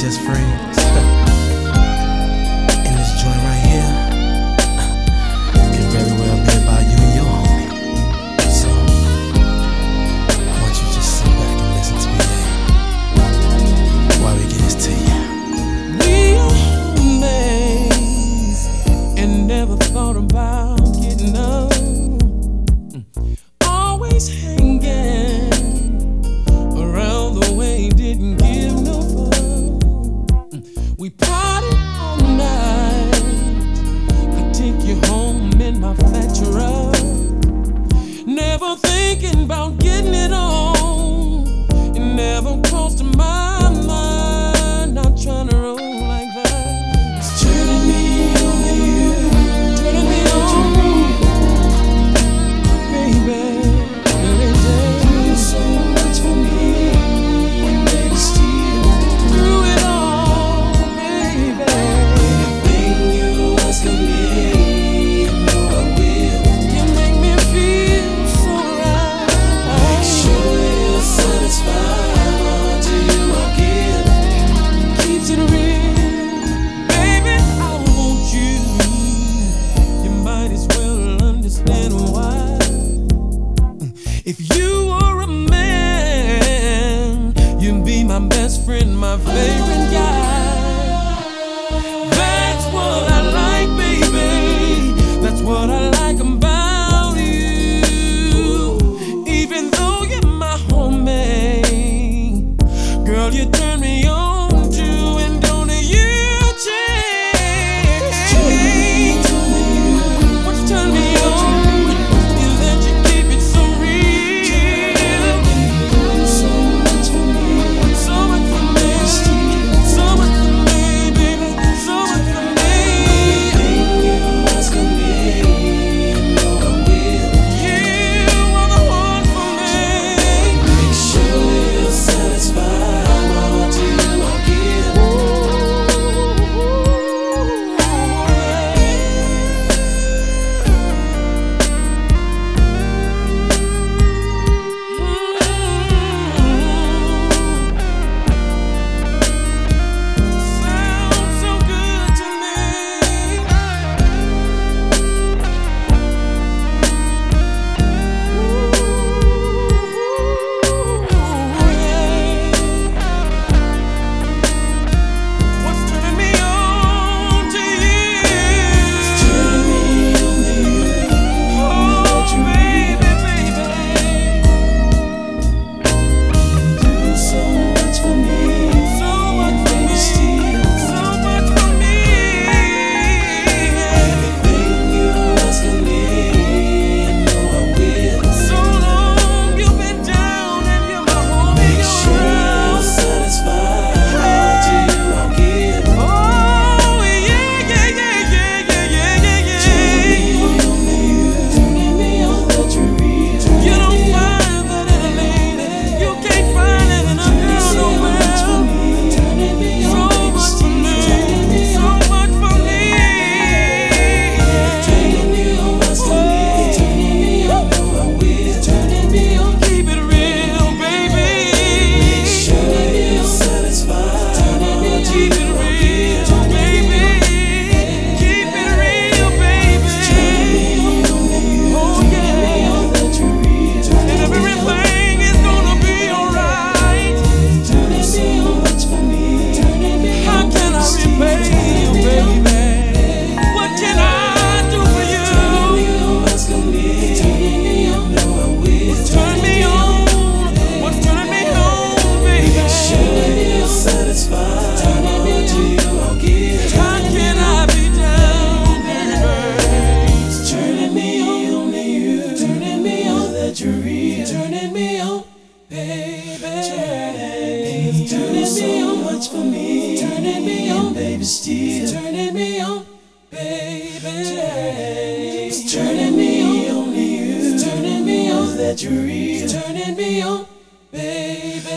just friends. And this joint right here could very well be about you and your homie. So I want you to just sit back and listen to me while we get this to you. We are homies and never thought about getting up. Always hanging around the way, didn't give no fuck. We partied all night. I take you home in my fat truck. Never thinking about getting it on. It never crossed my mind. Not trying to roll like that. It's turning me on to you, turning me on, baby. If you were a man, you'd be my best friend, my favorite guy. That's what I like, baby. That's what I like about you. Even though you're my homie, girl, you turn me on too, and don't you change. What's turning me on? Turning me on, baby. It's turning so much for me. Turning me on, baby. Still turning me on, baby. It's turning me on to you. Turning me on that you're real. Turning me on, baby.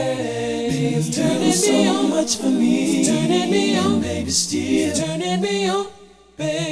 It's turning so much for me. Turning me on, baby. Still turning me on, baby.